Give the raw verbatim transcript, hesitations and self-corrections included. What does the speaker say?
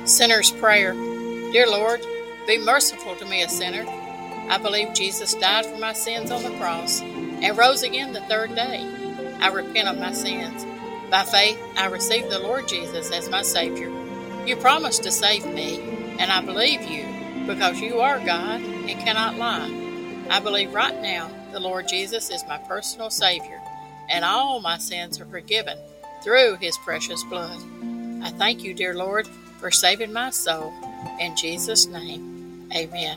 Sinner's Prayer. Dear Lord, be merciful to me, a sinner. I believe Jesus died for my sins on the cross and rose again the third day. I repent of my sins. By faith, I receive the Lord Jesus as my Savior. You promised to save me, and I believe you because you are God and cannot lie. I believe right now the Lord Jesus is my personal Savior, and all my sins are forgiven through His precious blood. I thank you, dear Lord, for saving my soul. In Jesus' name, amen.